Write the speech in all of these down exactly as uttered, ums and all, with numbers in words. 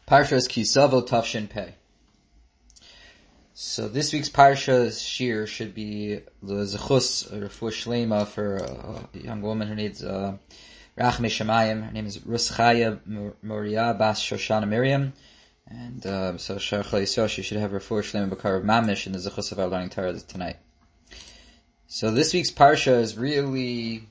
Parshas Kisavo Tafshin Pei. So this week's Parsha's shir should be the Zechus or Refuah Shlema for a young woman who needs uh, Rachmei Shemayim. Her name is Ruschaya Moriah Bas Shoshana Miriam. And uh, so Shar Chal Yisrael, she should have Refuah Shlema Bakar of Mamish in the Zechus of our learning Torah tonight. So this week's Parsha is really,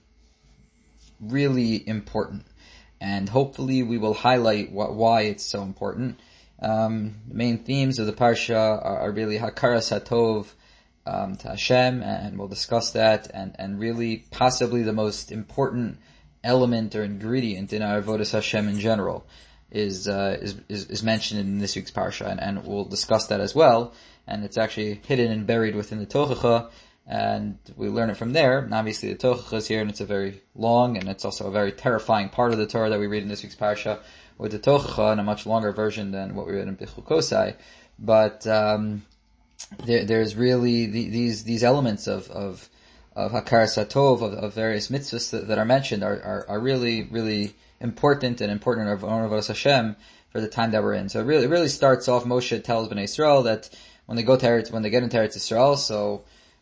really important. And hopefully we will highlight what, why it's so important. Um, the main themes of the Parsha are, are really Hakaras HaTov um, to Hashem, and we'll discuss that, and, and really possibly the most important element or ingredient in our Avodas Hashem in general is, uh, is, is, is mentioned in this week's Parsha, and, and we'll discuss that as well. And it's actually hidden and buried within the Tochacha, and we learn it from there. And obviously the Tochacha is here, and it's a very long, and it's also a very terrifying part of the Torah that we read in this week's Parsha, with the Tochacha in a much longer version than what we read in Bichul Kosai. But um, there, there's really the, these these elements of of of Hakaras HaTov, of, of various mitzvahs that, that are mentioned are, are are really really important and important of Avodas Hashem for the time that we're in. So it really it really starts off. Moshe tells Bnei Yisrael that when they go to Eretz, when they get into Eretz Yisrael, so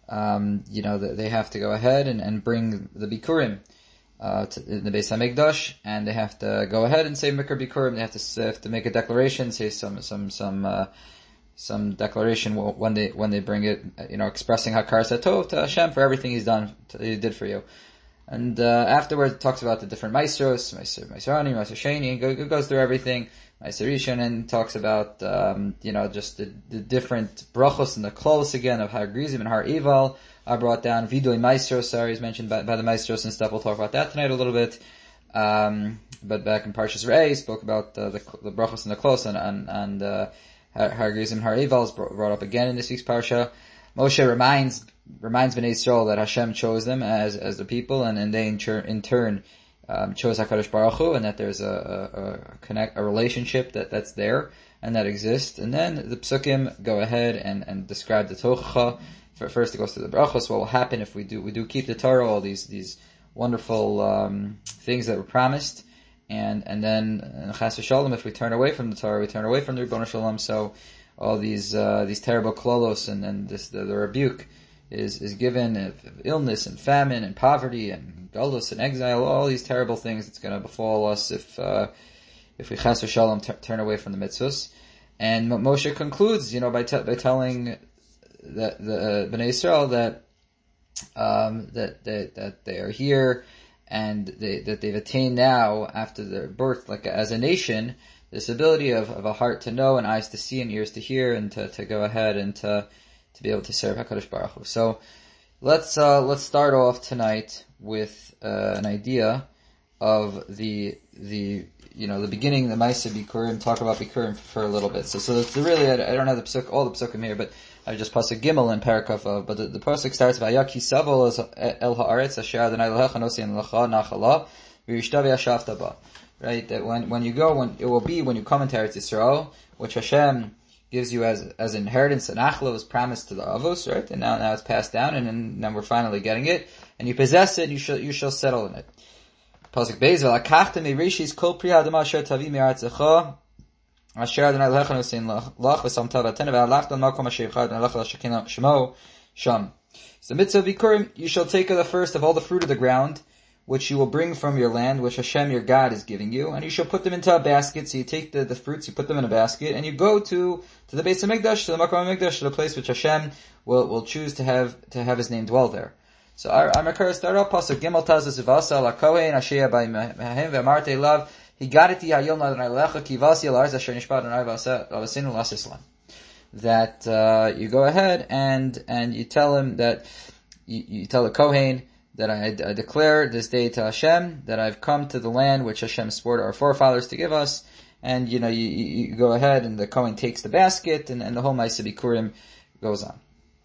um, you know they have to go ahead and, and bring the Bikurim uh, to in the Beis Hamikdash, and they have to go ahead and say Mikra Bikurim. They have to have to make a declaration, say some some some uh, some declaration when they when they bring it, you know, expressing Hakaras HaTov to Hashem for everything He's done, He did for you. And uh, afterwards, it talks about the different maestros, Meiser Meiserani, Meiser Sheni, and go, goes through everything. Meiser Rishon, and talks about um, you know just the, the different brachos and the klos again of Har Grizim and Har Eval are brought down. Vidui Maestros, sorry, is mentioned by, by the maestros and stuff. We'll talk about that tonight a little bit. Um, but back in Parshas Re'eh, spoke about uh, the the brachos and the klos, and and, and uh, Har Grizim and Har Eval is brought up again in this week's parsha. Moshe reminds reminds Bnei Yisrael that Hashem chose them as as the people, and, and they in, turn, in turn um, chose Hakadosh Baruch Hu, and that there's a, a, a connect a relationship that that's there and that exists. And then the Psukim go ahead and, and describe the Tochacha. First, it goes to the brachos. What will happen if we do we do keep the Torah, all these these wonderful um, things that were promised, and and then Chas v'Shalom, if we turn away from the Torah, we turn away from the Ribbono Shel Olam. So all these uh, these terrible klolos and, and this the, the rebuke is is given of illness and famine and poverty and galus and exile, all these terrible things that's going to befall us if uh, if we Chas v'Shalom t- turn away from the mitzvos. And Moshe concludes, you know, by te- by telling the the uh, Bnei Yisrael that um, that they, that they are here and they, that they've attained now after their birth, like as a nation, this ability of, of a heart to know and eyes to see and ears to hear and to, to go ahead and to to be able to serve HaKadosh Baruch Hu. So let's uh, let's start off tonight with uh, an idea of the the you know the beginning, the Maaseh Bikurim. Talk about Bikurim for a little bit. So so it's really I, I don't have the psuk, all the psukim here, but I just pasuk Gimel in Parakaf of. But the, the pasuk starts by Vayaki Savol El Haaretz Asher Adonai Elohecha Nosi Lecha Nachala V'Yishtav Yashavta Ba. Right, that when when you go, when it will be when you come into Eretz Yisrael, which Hashem gives you as as inheritance, and Achla was promised to the Avos, right? And now now it's passed down, and then now we're finally getting it, and you possess it, you shall you shall settle in it. Pasuk Beis V'Lakachta Meirishis Kol Pri Adama Asher Tavi Me'Aretzecha Asher Adonai Elohecha Nosein Lach V'Samta V'Atena V'Alachta L'Makom Asher Yichad V'Alachta L'Shekina Shemo Sham. So the mitzvah of Bikurim, you shall take of the first of all the fruit of the ground, which you will bring from your land, which Hashem your God is giving you, and you shall put them into a basket. So you take the, the fruits, you put them in a basket, and you go to, to the Beis Hamikdash, to the Makom Hamikdash, to the place which Hashem will, will choose to have, to have His name dwell there. So our, our Makar start off, Pasuk Gimel Tazas Ivasa La Kohen, Ashea by Mehem, Ve'amarte Lav, Higadati Hayom Adonai Lecha, Kivasi Al Arz Asher Nishpat Adonai V'Asinu Las Islam. That, uh, you go ahead and, and you tell him that, you, you tell the Kohen, that I, I declare this day to Hashem, that I've come to the land which Hashem swore to our forefathers to give us, and you know, you, you go ahead and the Kohen takes the basket, and, and the whole Maaseh Bikurim goes on.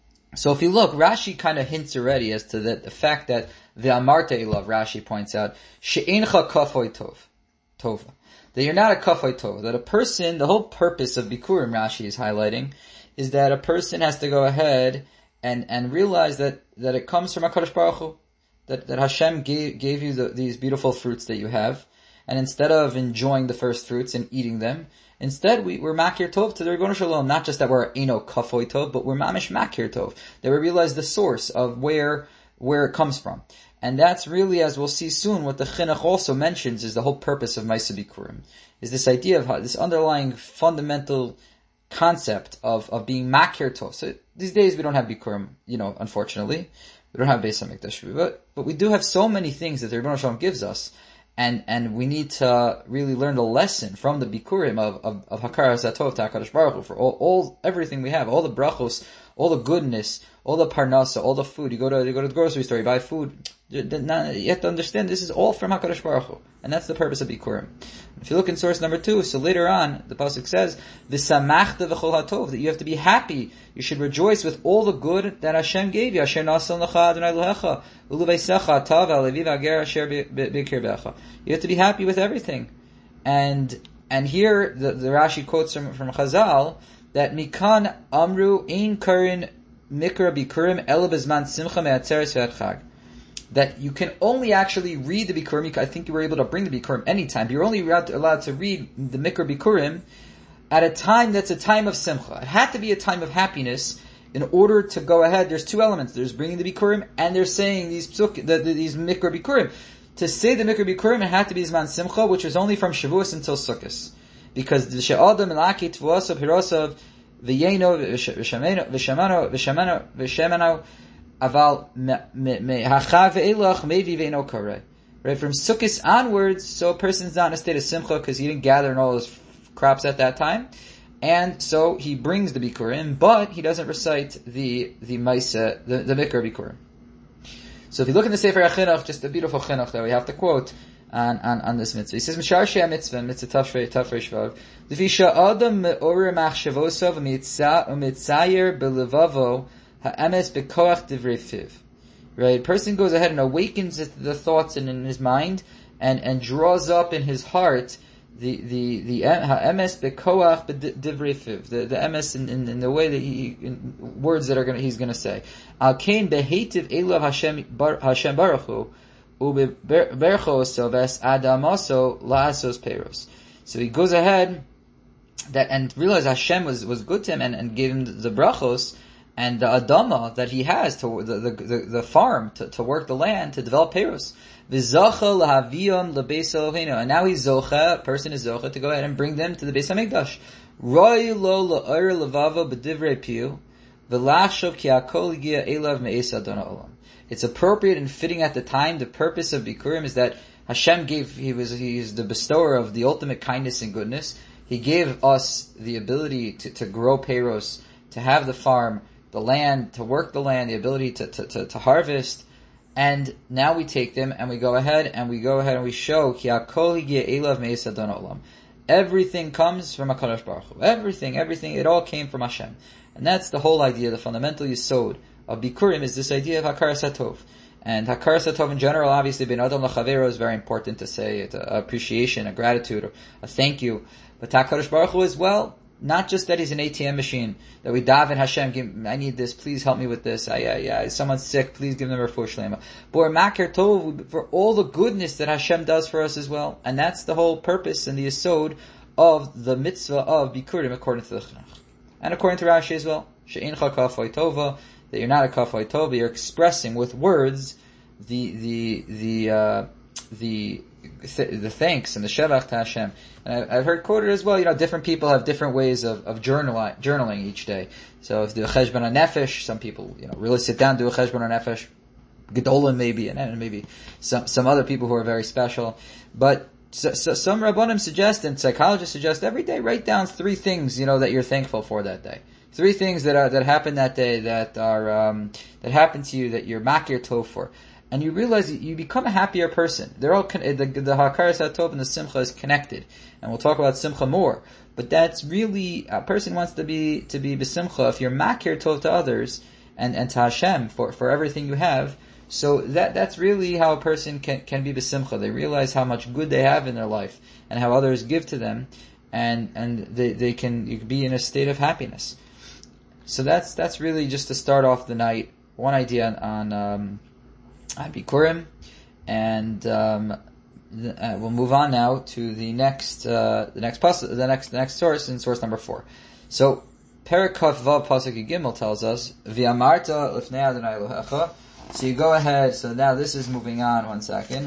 So if you look, Rashi kind of hints already as to the, the fact that Ve'amarte Elav, Rashi points out, She'encha kafoi tov, tova, that you're not a kafoi tov, that a person, the whole purpose of Bikurim, Rashi is highlighting, is that a person has to go ahead and, and realize that, that it comes from HaKadosh Baruch Hu. That, that Hashem gave, gave you the, these beautiful fruits that you have, and instead of enjoying the first fruits and eating them, instead we, we're makir tov to the Ribono Shel Olam. Not just that we're eno kafoi tov, but we're mamish makir tov. That we realize the source of where, where it comes from. And that's really, as we'll see soon, what the Chinuch also mentions is the whole purpose of Maaseh Bikurim. Is this idea of how, this underlying fundamental concept of, of being makir tov. So these days we don't have Bikurim, you know, unfortunately. We don't have Beis HaMikdash, but, but we do have so many things that the Ribono Shel Olam gives us, and, and we need to really learn the lesson from the Bikurim of, of, of Hakaras HaTov to HaKadosh Baruch Hu for all, all, everything we have, all the brachos, all the goodness, all the parnasa, all the food. You go to, you go to the grocery store, you buy food. You have to understand this is all from HaKadosh Baruch Hu. And that's the purpose of Bikurim. If you look in source number two, so later on, the pasuk says, "V'samachta v'chol hatov," that you have to be happy. You should rejoice with all the good that Hashem gave you. Asher nasan lecha Adonai Elohecha u'leveisecha tav ha'levi v'hager asher b'kirbecha. You have to be happy with everything. And and here the, the Rashi quotes from from Chazal that mikan amru ein karin mikra bikurim ela bezman simcha me'atzeres ve'chag. That you can only actually read the Bikurim. I think you were able to bring the Bikurim anytime. But you're only allowed to read the Mikra Bikurim at a time that's a time of Simcha. It had to be a time of happiness in order to go ahead. There's two elements. There's bringing the Bikurim and there's saying these psuk, the, the, these Mikra Bikurim. To say the Mikra Bikurim, it had to be Zman Simcha, which was only from Shavuos until Sukkot. Because the She'adam Elaki Tvuasav Hirosav V'yeno V'shamano V'shamano V'shamano V'shamano Aval me'hachav ve'elach mevi ve'eno kareh. Right, from Sukkot onwards, so a person's not in a state of simcha because he didn't gather in all his crops at that time, and so he brings the bikurim, but he doesn't recite the the Maaseh, the, the Mikra Bikurim. So if you look in the Sefer HaChinuch, just a beautiful chinuch that we have to quote on on, on this mitzvah. He says, "Mishar shei mitzvah mitzvah tafrei tafrei shvav l'fisha adam me'orer machshavosav u'mitzayer belevavo." Ha'emes bekoach divrei fiv. Right? A person goes ahead and awakens the thoughts in, in his mind and, and draws up in his heart the, the, the, ha'emes bekoach divrei fiv. The, the emes in, in, in the way that he, in words that are gonna, he's gonna say. Al kain behetiv elav Hashem, Hashem Baruch Hu, u'bebercho soves adamaso la'asos peros. So he goes ahead that, and realized Hashem was, was good to him and, and gave him the, the brachos, and the adama that he has to the the, the, the farm to, to work the land to develop peros. V'zacha lahaviyam lebeis Eloheinu, and now he's zocha. A person is zocha to go ahead and bring them to the Beis Hamikdash. Roi lo la'or levava b'divrei piu v'lachshov ki hakol higia elav me'es Adonai Olam. It's appropriate and fitting at the time. The purpose of Bikurim is that Hashem gave. He was he is the bestower of the ultimate kindness and goodness. He gave us the ability to, to grow peros, to have the farm, the land, to work the land, the ability to, to, to, to harvest, and now we take them and we go ahead and we go ahead and we show Ki hakol higia elav me'es Adonai Olam. Everything comes from HaKadosh Baruch Hu. Everything, everything, it all came from Hashem. And that's the whole idea, the fundamental yesod of Bikurim is this idea of Hakaras HaTov. And Hakaras HaTov in general, obviously, Ben Adam L'Chavero is very important to say, it's a appreciation, a gratitude, a thank you. But HaKadosh Baruch Hu as well, not just that he's an A T M machine, that we daven Hashem, give, I need this, please help me with this, I, I, I, someone's sick, please give them a refuah shlema. But we're makir tov for all the goodness that Hashem does for us as well. And that's the whole purpose and the yesod of the mitzvah of Bikurim according to the Chinuch. And according to Rashi as well, she'incha kafoi tova, that you're not a kafoi tova, you're expressing with words the, the, the, uh, the, the thanks and the shevach to Hashem. And I've heard quoted as well, you know, different people have different ways of, of journaling, journaling each day. So if do a cheshbon nefesh, some people, you know, really sit down, do a cheshbon nefesh, gedolim maybe, and then maybe some, some other people who are very special. But so, so some rabbanim suggest and psychologists suggest every day write down three things, you know, that you're thankful for that day. Three things that are, that happened that day that are, um, that happened to you that you're makir tov for. And you realize that you become a happier person. They're all con- the, the Hakaras HaTov and the Simcha is connected, and we'll talk about Simcha more. But that's really a person wants to be to be b'Simcha. If you're makir tov to others and, and to Hashem for, for everything you have, so that that's really how a person can can be b'Simcha. They realize how much good they have in their life and how others give to them, and and they they can you can be in a state of happiness. So that's that's really just to start off the night. One idea on. on um, on Bikurim, and um, uh, we'll move on now to the next, uh, the next pus, the next, the next source in source number four. So, Perek Kaf Vav Pasuk Gimel tells us, V'amarta lifnei Adonai Elohecha. So you go ahead, so now this is moving on, one second.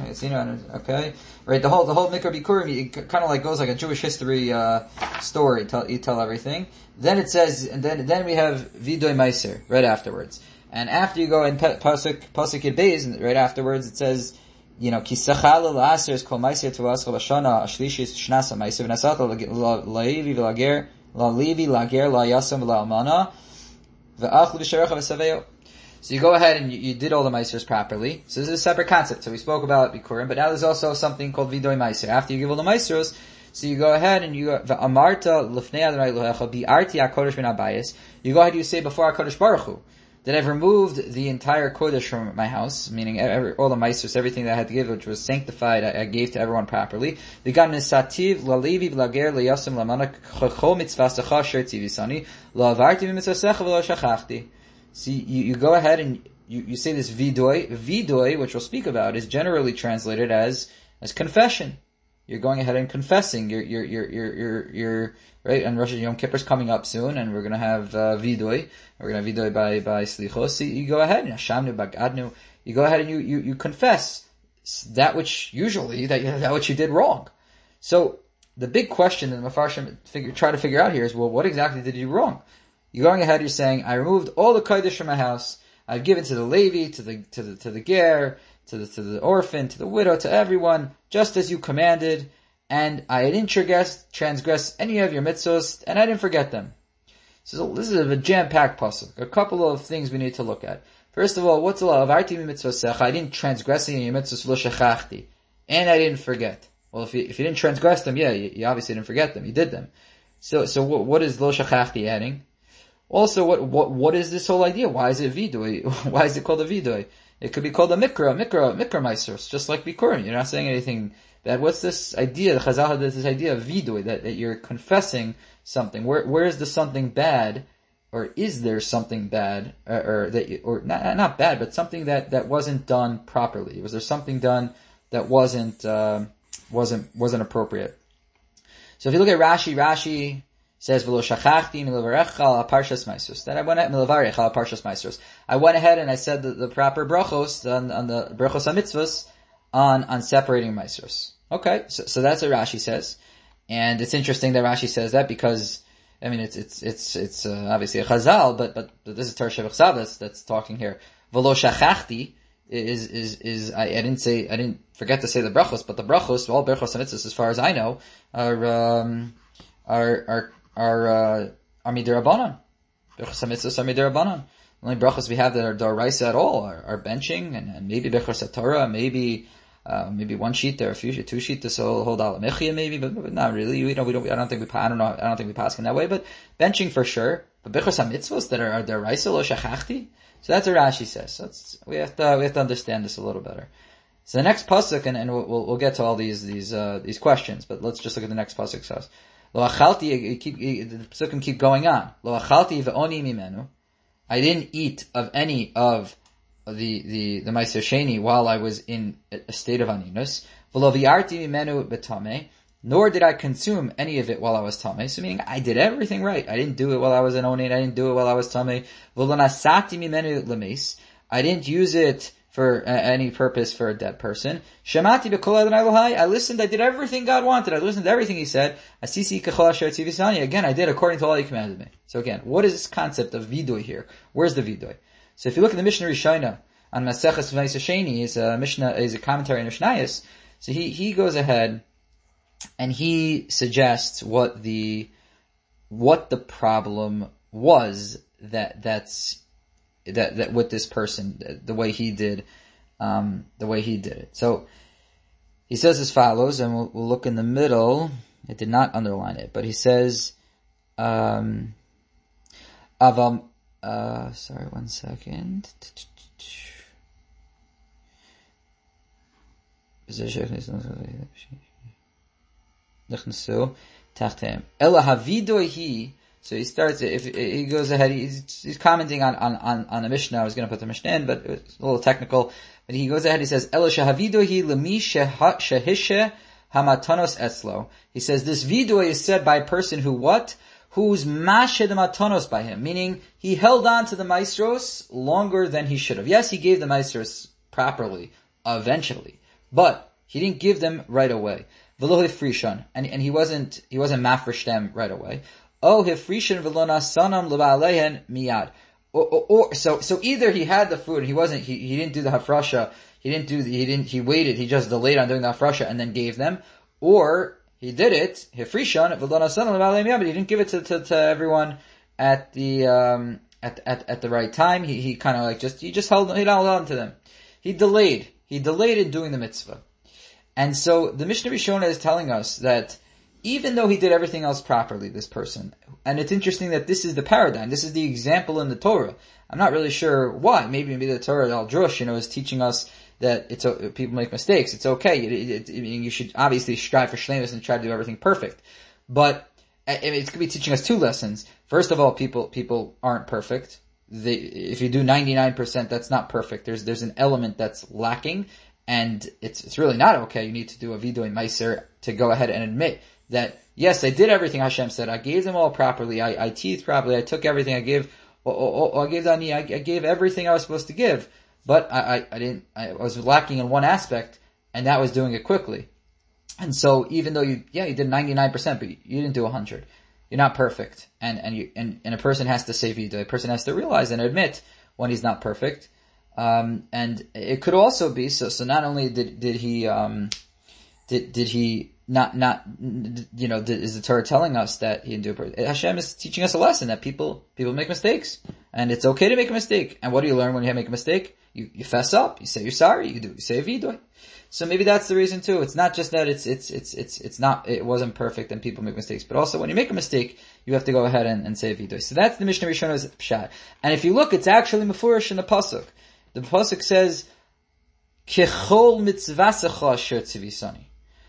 Okay? Right, the whole, the whole Mikra Bikurim, it kind of like goes like a Jewish history, uh, story, tell, you tell everything. Then it says, and then, then we have Vidoy Meiser, right afterwards. And after you go in Pasuk, Pasuk Yedbeis, right afterwards it says, you know, Ki Sachal L'Aser is Kol Meiser Tuvaschal Bashana, Ashlishis Shnasa Meiser, V'nasat La'ivi V'lager, La'livi Lager La'yasam V'la'amana, V'achlu V'sherecha V'saveyo. So you go ahead and you, you did all the Meisers properly. So this is a separate concept. So we spoke about Bikurim, but now there's also something called Vidoy Meiser. After you give all the Meisers, so you go ahead and you, V'amarta L'fnei Adonai Elohecha Bi'arti HaKodesh Min HaBayis. You go ahead and you say before HaKodesh Baruch Hu, that I've removed the entire Kodesh from my house, meaning every, all the Meisers, everything that I had to give, which was sanctified, I, I gave to everyone properly. V'gam Nisativ La'levi V'lager L'yasim L'mana Chol Mitzvasecha Sher Tzivisani La'avarti V'mitzvasecha V'lo Shachachti. See, you, you go ahead and you, you say this vidoy. Vidoy, which we'll speak about, is generally translated as, as confession. You're going ahead and confessing. You're, you're, you're, you're, you're, you're right? And Rosh Yom Kippur's coming up soon, and we're gonna have, uh, vidoy. We're gonna have vidoy by, by slichos. So you go ahead, Hashamnu Bagadnu. You go ahead and you, you, you confess that which usually, that, that which you did wrong. So, the big question that the Mefarshim figure, try to figure out here is, well, what exactly did you do wrong? You're going ahead, you're saying, I removed all the Kodesh from my house, I've given to the Levi, to the, to the, to the Ger, to the, to the orphan, to the widow, to everyone, just as you commanded, and I didn't transgress, transgress any of your mitzvos, and I didn't forget them. So this is a jam-packed pasuk. A couple of things we need to look at. First of all, what's the law of Arti mitzvosech? I didn't transgress any of your mitzvos, lo shechachti, and I didn't forget. Well, if you, if you didn't transgress them, yeah, you, you obviously didn't forget them, you did them. So, so what, what is lo shechachti adding? Also, what, what, what is this whole idea? Why is it vidoy? Why is it called a vidoy? It could be called a mikra, mikra, mikra meisers, just like bikurim. You're not saying anything bad. What's this idea? The Chazal had this idea of vidoy, that, that you're confessing something. Where, where is the something bad? Or is there something bad? Or, or that, you, or not, not bad, but something that, that wasn't done properly? Was there something done that wasn't, uh, wasn't, wasn't appropriate? So if you look at Rashi, Rashi, says v'lo shachachti milavarech al parshas meisos. Then I went ahead milavarech al parshas meisos. I went ahead and I said the, the proper brachos on, on the brachos hamitzvos on on separating meisos. Okay, so, so that's what Rashi says, and it's interesting that Rashi says that because I mean it's it's it's it's uh, obviously a chazal, but but, but this is Torah Shevach that's that's talking here. V'lo shachachti is is is I, I didn't say I didn't forget to say the brachos, but the brachos, all brachos hamitzvos, as far as I know, are um, are are are uh, are midirabanan. Brachos hamitzvos are midirabanan. The only brachos we have that are doraisa at all are, are benching and, and maybe brachos Torah, maybe uh, maybe one sheet or a few two sheet to so hold al mechia maybe, but, but not really. We don't we don't I don't think we I don't know I don't think we pass in that way, but benching for sure. But brachos hamitzvos that are, are doraisa lo shachachti. So that's what Rashi says. So it's, we have to we have to understand this a little better. So the next pasuk, and, and we'll we'll get to all these these uh, these questions, but let's just look at the next pasuk. Says Lo achalti, keep, the psukim keep going on. Lo achalti ve'oni mimenu. I didn't eat of any of the, the, the Meiser Sheni while I was in a state of aninus. V'lo vi'arti mimenu betame. Nor did I consume any of it while I was tameh. So meaning, I did everything right. I didn't do it while I was in onin. I didn't do it while I was tameh. V'lo nasati mimenu lemes. I didn't use it for uh, any purpose for a dead person. Shemati b'kol Adonai Elohai. I listened, I did everything God wanted. I listened to everything He said. Asisi k'chol asher tzivisani. Again, I did according to all He commanded me. So again, what is this concept of vidoy here? Where's the vidoy? So if you look at the Mishnah Rishona on Maseches Meiser Sheni, is a Mishnah, is a commentary on Mishnayos. So he, he goes ahead and he suggests what the, what the problem was that, that's, that, that with this person, the way he did, um, the way he did it. So, he says as follows, and we'll, we'll look in the middle. It did not underline it, but he says, um, avam, uh, sorry, one second. Ela havidoy he. So he starts, if he goes ahead, he's, he's commenting on, on, on, on the Mishnah. I was going to put the Mishnah in, but it's a little technical. But he goes ahead, he says, Ela shahavidohi lemi shehishe hamatanos eslo. He says, this vidoy is said by a person who what? Who's mashed the matanos by him, meaning he held on to the maestros longer than he should have. Yes, he gave the maestros properly, eventually, but he didn't give them right away. V'lo hifrishan, and and he wasn't he wasn't mafresh them right away. Oh hifrishan v'lo nasanam l'ba'alehen miyad. Or, or, or so so either he had the food and he wasn't he, he didn't do the hafrasha, he didn't do the, he didn't he waited, he just delayed on doing the hafrasha and then gave them, or he did it, hifrishan v'lo nasanam l'ba'alehen miyad, but he didn't give it to to, to everyone at the um at at at the right time. He he kind of like just he just held he held on to them. He delayed. He delayed in doing the mitzvah. And so the Mishnah Rishona is telling us that even though he did everything else properly, this person, and it's interesting that this is the paradigm, this is the example in the Torah. I'm not really sure why. Maybe maybe the Torah Al Drush, you know, is teaching us that it's people make mistakes. It's okay. It, it, it, you should obviously strive for shleimus and try to do everything perfect. But I mean, it's going to be teaching us two lessons. First of all, people people aren't perfect. They, if you do ninety-nine percent, that's not perfect. There's there's an element that's lacking, and it's it's really not okay. You need to do a vidoy meiser to go ahead and admit that, yes, I did everything Hashem said. I gave them all properly. I, I teethed properly. I took everything. I gave oh, oh, oh, I gave the ani. I, I gave everything I was supposed to give, but I, I, I didn't. I was lacking in one aspect, and that was doing it quickly. And so, even though you yeah you did ninety-nine percent, but you, you didn't do one hundred. You're not perfect, and and you and, and a person has to say vidoy. A person has to realize and admit when he's not perfect. Um, and it could also be so. So not only did did he um, did did he not not you know did, is the Torah telling us that he didn't do it? Hashem is teaching us a lesson that people people make mistakes, and it's okay to make a mistake. And what do you learn when you make a mistake? You you fess up. You say you're sorry. You do you say vidoy. So maybe that's the reason too. It's not just that it's it's it's it's it's not it wasn't perfect and people make mistakes, but also when you make a mistake, you have to go ahead and, and say vidoy. So that's the Mishnah Rishona's pshat. And if you look, it's actually mefurish in the pasuk. The pasuk says, "Kechol mitzvasecha asher tzivisani,"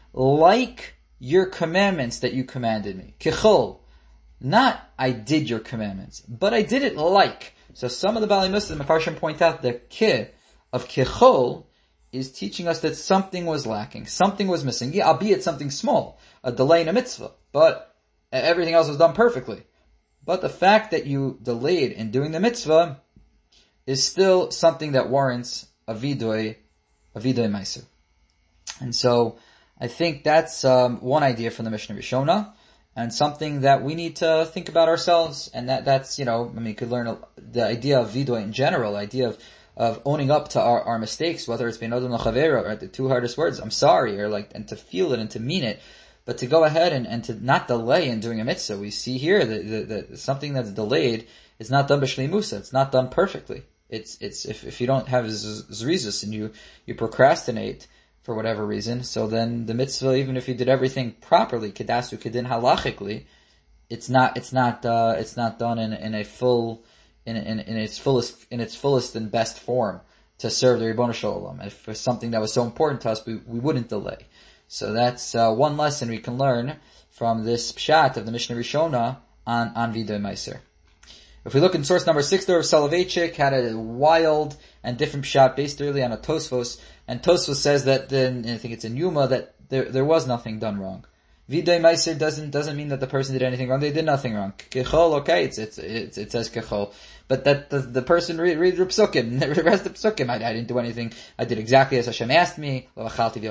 like your commandments that you commanded me. Kechol, not I did your commandments, but I did it like. So some of the Baalei Mussar, the Mefarshim point out the ke of kechol is teaching us that something was lacking, something was missing, yeah, albeit something small, a delay in a mitzvah, but everything else was done perfectly. But the fact that you delayed in doing the mitzvah is still something that warrants a vidoy, a vidoy meiser. And so, I think that's um, one idea from the Mishnah Rishona, and something that we need to think about ourselves, and that that's, you know, I mean, you could learn a, the idea of vidoy in general, the idea of of owning up to our, our mistakes, whether it's Beinodom L'Chavera, or the two hardest words, I'm sorry, or like, and to feel it and to mean it, but to go ahead and, and to not delay in doing a mitzvah. We see here that, that, that something that's delayed is not done b'shleimusa, it's not done perfectly. It's, it's, if, if you don't have zrizus and you, you procrastinate for whatever reason, so then the mitzvah, even if you did everything properly, kedasu kedin halachically, it's not, it's not, uh, it's not done in, in a full, In, in, in its fullest, in its fullest and best form to serve the Ribono Shel Olam. And if it was something that was so important to us, we, we wouldn't delay. So that's, uh, one lesson we can learn from this pshat of the Mishnah Rishona on, on Vidoy Meiser. If we look in source number six, there, Soloveitchik had a wild and different pshat based really on a Tosfos, and Tosfos says that then, I think it's in Yuma, that there, there was nothing done wrong. Vidoy Meiser doesn't, doesn't mean that the person did anything wrong. They did nothing wrong. Kechol, okay, it's, it's, it's, it says kechol. But that, the, the person read, read the psukim, the rest of the psukim, I, I didn't do anything. I did exactly as Hashem asked me. I,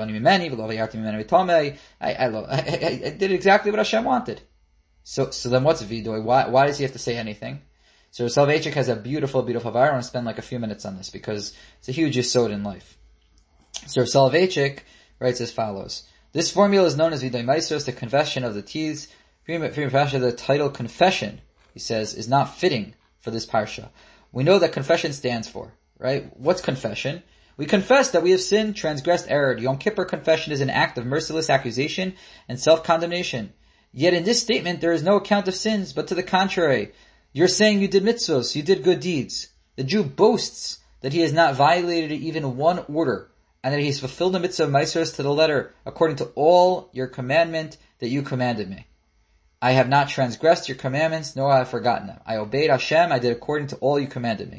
I, I, I did exactly what Hashem wanted. So, so then what's Vidoy? Why, why does he have to say anything? So Soloveitchik has a beautiful, beautiful vayar. I want to spend like a few minutes on this because it's a huge yesod in life. So Soloveitchik writes as follows. This formula is known as Vidoy Meiser, the confession of the teeth. The title confession, he says, is not fitting for this parsha. We know that confession stands for, right? What's confession? We confess that we have sinned, transgressed, erred. Yom Kippur confession is an act of merciless accusation and self-condemnation. Yet in this statement there is no account of sins, but to the contrary. You're saying you did mitzvos, you did good deeds. The Jew boasts that he has not violated even one order, and that he has fulfilled the mitzvah of Meiseres to the letter, according to all your commandment that you commanded me. I have not transgressed your commandments, nor have I forgotten them. I obeyed Hashem, I did according to all you commanded me.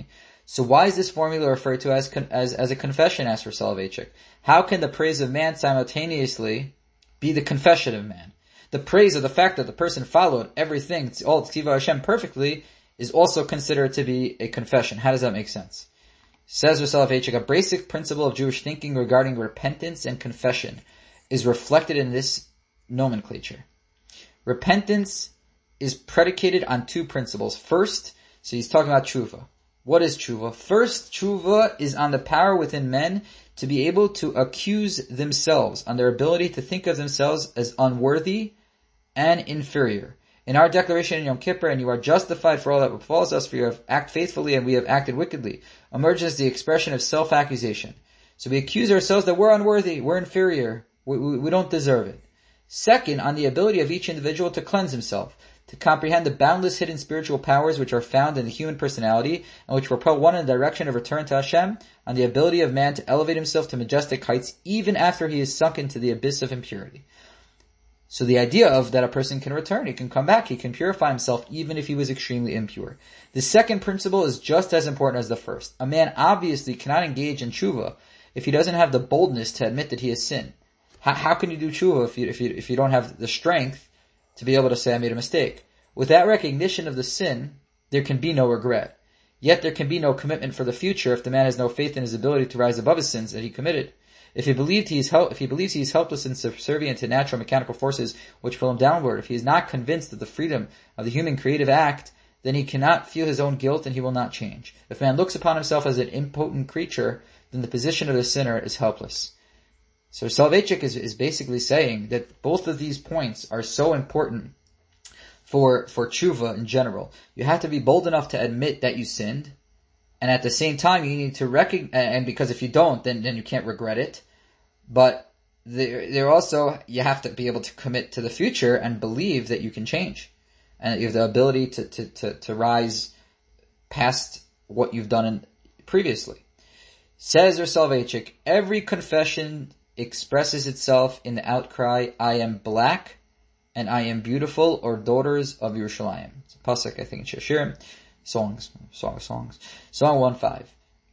So why is this formula referred to as as, as a confession, asked Rosh Soloveitchik? How can the praise of man simultaneously be the confession of man? The praise of the fact that the person followed everything, all Tiva Hashem perfectly, is also considered to be a confession. How does that make sense? Says Rosh Soloveitchik, a basic principle of Jewish thinking regarding repentance and confession is reflected in this nomenclature. Repentance is predicated on two principles. First, so he's talking about tshuva. What is tshuva? First, tshuva is on the power within men to be able to accuse themselves, on their ability to think of themselves as unworthy and inferior. In our declaration in Yom Kippur, and you are justified for all that befalls us, for you have acted faithfully and we have acted wickedly, emerges the expression of self-accusation. So we accuse ourselves that we're unworthy, we're inferior, we, we, we don't deserve it. Second, on the ability of each individual to cleanse himself, to comprehend the boundless hidden spiritual powers which are found in the human personality and which propel one in the direction of return to Hashem, on the ability of man to elevate himself to majestic heights even after he is sunk into the abyss of impurity. So the idea of that a person can return, he can come back, he can purify himself even if he was extremely impure. The second principle is just as important as the first. A man obviously cannot engage in tshuva if he doesn't have the boldness to admit that he has sinned. How, how can you do tshuva if you, if you, if you don't have the strength to be able to say, I made a mistake? Without recognition of the sin, there can be no regret. Yet there can be no commitment for the future if the man has no faith in his ability to rise above his sins that he committed. If he believed he is hel- if he believes he is helpless and subservient to natural mechanical forces which pull him downward, if he is not convinced of the freedom of the human creative act, then he cannot feel his own guilt and he will not change. If man looks upon himself as an impotent creature, then the position of the sinner is helpless. So Soloveitchik is, is basically saying that both of these points are so important for, for tshuva in general. You have to be bold enough to admit that you sinned, and at the same time you need to recognize, and because if you don't, then, then you can't regret it. But there, there also, you have to be able to commit to the future and believe that you can change. And that you have the ability to, to, to, to rise past what you've done in, previously. Says Rosh Soloveitchik, every confession expresses itself in the outcry, I am black and I am beautiful, or daughters of Yerushalayim. It's a pasuk, I think, in Shir Shirim. Songs, song, songs. Song one five.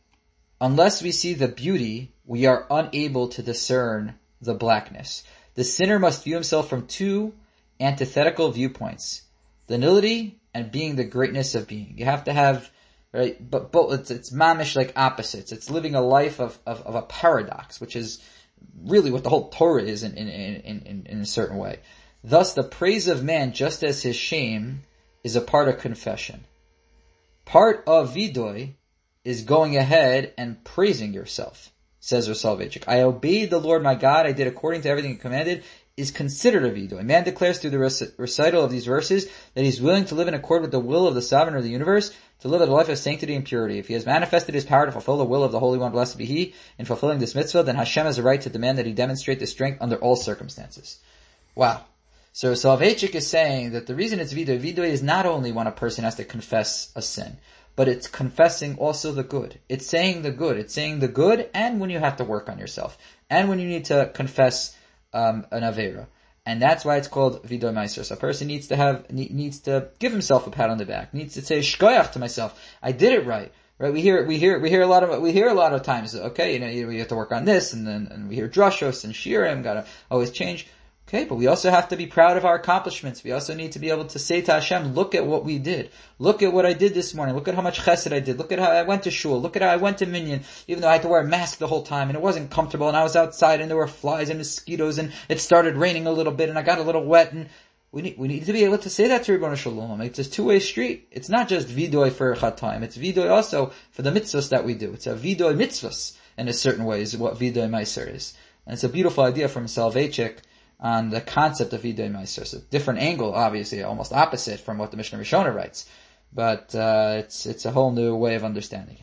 Unless we see the beauty, we are unable to discern the blackness. The sinner must view himself from two antithetical viewpoints: the nility and being the greatness of being. You have to have, right, but, but it's, it's mamish like opposites. It's living a life of, of, of a paradox, which is really what the whole Torah is in, in, in, in, in a certain way. Thus, the praise of man, just as his shame, is a part of confession. Part of vidoy is going ahead and praising yourself, says Rosh Soloveitchik. I obeyed the Lord my God, I did according to everything he commanded, is considered a vidoy. Man declares through the rec- recital of these verses that he's willing to live in accord with the will of the sovereign of the universe, to live a life of sanctity and purity. If he has manifested his power to fulfill the will of the Holy One, blessed be he, in fulfilling this mitzvah, then Hashem has a right to demand that he demonstrate this strength under all circumstances. Wow. So Soloveitchik is saying that the reason it's vidoy, vidoy is not only when a person has to confess a sin, but it's confessing also the good. It's saying the good. It's saying the good, and when you have to work on yourself, and when you need to confess um, an avera. And that's why it's called vidoy meiser. So a person needs to have, needs to give himself a pat on the back, needs to say shkoyach to myself. I did it right. Right? We hear, we hear, we hear a lot of, we hear a lot of times, okay, you know, you, you have to work on this, and then, and we hear drashos and shirim, gotta always change. Okay, but we also have to be proud of our accomplishments. We also need to be able to say to Hashem, look at what we did. Look at what I did this morning. Look at how much chesed I did. Look at how I went to shul. Look at how I went to minyan, even though I had to wear a mask the whole time and it wasn't comfortable and I was outside and there were flies and mosquitoes and it started raining a little bit and I got a little wet, and we need, we need to be able to say that to Ribono Shel Olam. It's a two-way street. It's not just vidoy for chatayim. It's vidoy also for the mitzvahs that we do. It's a vidoy mitzvahs in a certain way is what vidoy meiser is. And it's a beautiful idea from Soloveitchik on the concept of vidoy meiser. It's a different angle, obviously, almost opposite from what the Mishnah Rishona writes. But uh, it's it's a whole new way of understanding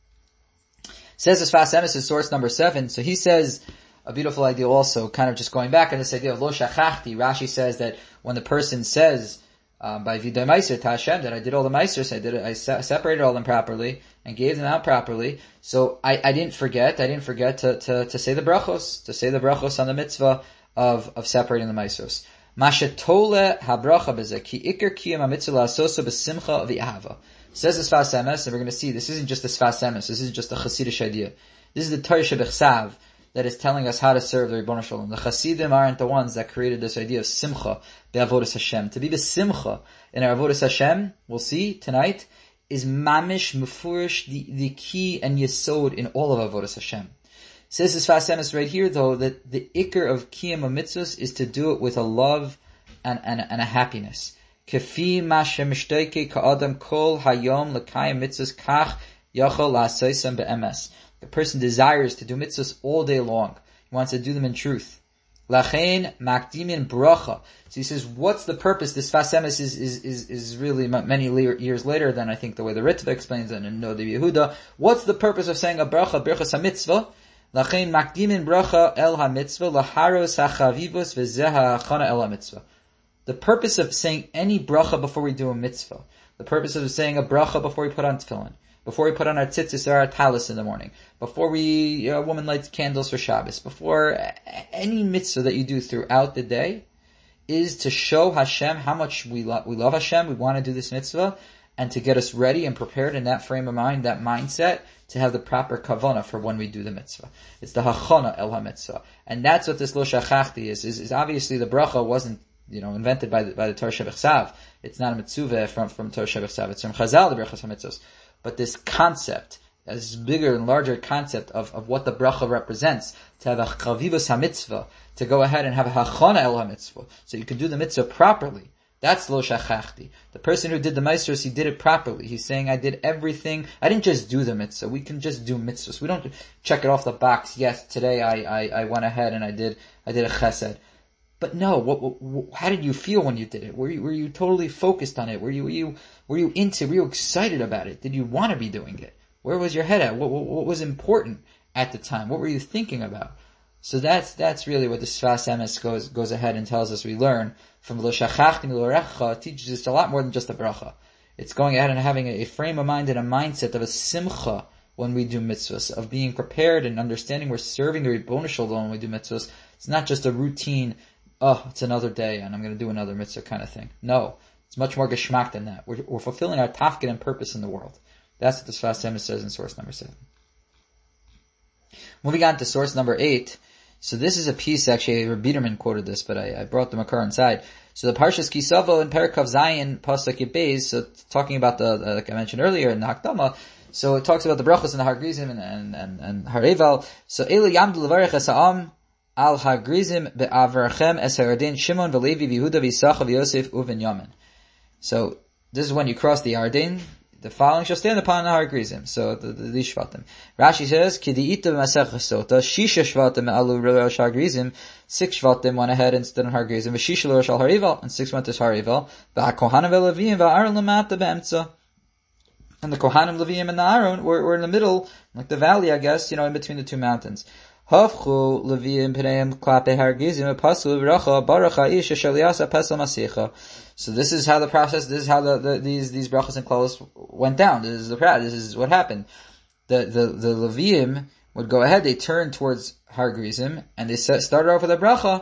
it. Says as Sfas Emes is source number seven. So he says a beautiful idea also, kind of just going back on this idea of lo shachachti. Rashi says that when the person says um, by vidoy meiser to Hashem that I did all the meisers, I did it, I se- separated all them properly and gave them out properly. So I, I didn't forget. I didn't forget to, to to say the brachos, to say the brachos on the mitzvah of of separating the meisos. Mashetole habracha bezeh ki ikar kiyam hamitzvah la'asoso b'simcha v'ahava. Says the Sfas Emes, and we're going to see this isn't just the Sfas Emes, this isn't just a Hasidic idea. This is the Torah Shebechsav that is telling us how to serve the Ribono Shalom. The Hasidim aren't the ones that created this idea of Simcha, be'avodas Hashem. To be the Simcha in our avodas Hashem, we'll see tonight, is mamish, mufurish, the, the key and yesod in all of avodas Hashem. Says this Sfas Emes right here, though, that the ikar of kiyam mitzvos is to do it with a love and, and, and a happiness. Kefi ma shemishteke ka'adam kol hayom l'kayim mitzvos kach yachol la'asoisam be'emes. The person desires to do mitzvahs all day long. He wants to do them in truth. Lachein makdimin bracha. So he says, what's the purpose? This Sfas Emes is, is, is, is really many years later than I think the way the Ritva explains it and Noda Yehuda. What's the purpose of saying a bracha, bracha ha-mitzvah? Lachein makdimin bracha el ha-mitzvah, laharos ha-chavivos v'zeh ha-achana el ha-mitzvah. The purpose of saying any bracha before we do a mitzvah, the purpose of saying a bracha before we put on tefillin, before we put on our tzitzis or our talis in the morning, before we, a woman lights candles for Shabbos, before any mitzvah that you do throughout the day, is to show Hashem how much we love, we love Hashem, we want to do this mitzvah, and to get us ready and prepared in that frame of mind, that mindset, to have the proper kavanah for when we do the mitzvah. It's the hachana el ha-mitzvah. And that's what this lo shachachti is, is, is obviously the bracha wasn't, you know, invented by the, by the Torah Shebechsav. It's not a mitzvah from, from Torah Shebechsav. It's from Chazal, the brachas ha-mitzvahs. But this concept, this bigger and larger concept of, of what the bracha represents, to have a chavivus ha-mitzvah, to go ahead and have a hachana el ha-mitzvah, so you can do the mitzvah properly. That's lo shachachti. The person who did the maestros, he did it properly. He's saying, I did everything. I didn't just do the mitzvah. We can just do mitzvahs. We don't check it off the box. Yes, today I, I, I went ahead and I did, I did a chesed. But no, what, what, how did you feel when you did it? Were you, were you totally focused on it? Were you, were you, were you into, were you excited about it? Did you want to be doing it? Where was your head at? What, what, what was important at the time? What were you thinking about? So that's, that's really what the Sfas Emes goes, goes ahead and tells us we learn from Lo Shachachti Lo Recha. Teaches us a lot more than just a bracha. It's going ahead and having a frame of mind and a mindset of a simcha when we do mitzvahs, of being prepared and understanding we're serving the Ribono Shalom when we do mitzvahs. It's not just a routine, oh, it's another day and I'm going to do another mitzvah kind of thing. No, it's much more geschmack than that. We're, we're fulfilling our tafkid and purpose in the world. That's what the Sfas Emes says in source number seven. Moving on to source number eight. So this is a piece, actually, Rabbi Biederman quoted this, but I, I brought the Makar inside. So the Parshas Kisavo in Perikav Zayin, Pasuk Yibez, so talking about the, uh, like I mentioned earlier in the Hakdama, so it talks about the brachos and the Har Grizim and, and, and, and Har Eval. So Ele Yamdu Levarech Esa'am, Al Hagrizim be'avrachem es Yarden Shimon v'Levi v'Yehuda v'Yisachar v'Yosef u'V'Yamin. So this is when you cross the Yarden. The following shall stand upon the Har Grizim. So the, the, the Shvatim. Rashi says, Kidi'ita b'Masech Sota, Shisha Shvatim alu Rosh Har Grizim. Six Shvatim went ahead and stood on Har Grizim. V'Shisha Rosh Har Eval, and six went to Har Eval. V'Kohanim v'Levim v'Aaron l'mata b'Emtza. And the Kohanim, Levim, and the Aaron were, were in the middle, like the valley, I guess, you know, in between the two mountains. Hafchu Levim Pneim Klape Har Grizim Pasu Bracha Baracha Isha Shaliasa Pesel Masicha. So this is how the process. This is how the, the these these brachas and klalos went down. This is the this is what happened. The the the Levim would go ahead. They turned towards Har Grizim and they set, started off with a bracha.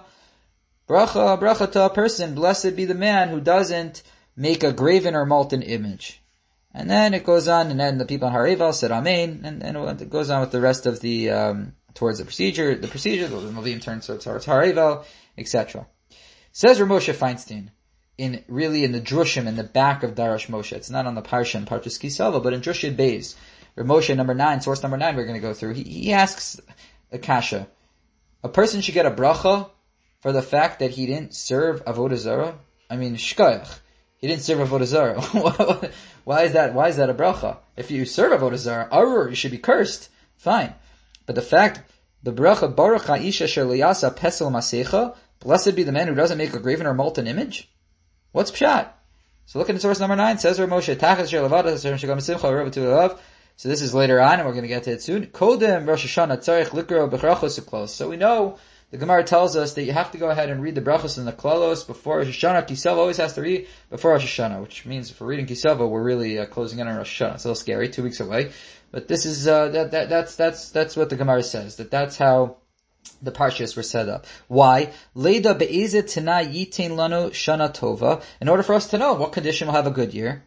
Bracha bracha to a person. Blessed be the man who doesn't make a graven or molten image. And then it goes on, and then the people in Har Eval said Amen, and, and it goes on with the rest of the um towards the procedure, the procedure, the Levim turns towards Har Eval, et cetera. Says Rav Moshe Feinstein, in really in the drushim in the back of Darash Moshe. It's not on the parsha in Parshas Kisava, but in Drushim Beis, Rav Moshe number nine, source number nine, we're going to go through. He, he asks a kasha: a person should get a bracha for the fact that he didn't serve Avodah Zarah. I mean, shkoyach. He didn't serve Avodah Zarah. Why is that? Why is that a bracha? If you serve Avodah Zarah, arur, you should be cursed. Fine. But the fact, the bracha baruch ha'isha asher liyasa pesel masecha, blessed be the man who doesn't make a graven or molten image. What's pshat? So look at source number nine. Says Rav Moshe tachas asher levada asher shegam simcha rav tu lelav. So this is later on, and we're going to get to it soon. Kodem Rosh Hashanah tzarich likro b'chrachos uklos. So we know the Gemara tells us that you have to go ahead and read the brachos and the klalos before Rosh Hashanah. Kisava always has to read before Rosh Hashanah, which means if we're reading Kisava, we're really uh, closing in on Rosh Hashanah. It's a little scary, two weeks away. But this is, uh, that, that, that's, that's, that's what the Gemara says, that that's how the parshas were set up. Why? Leida be'eze tena yitain lanu shana tova, in order for us to know what condition will have a good year.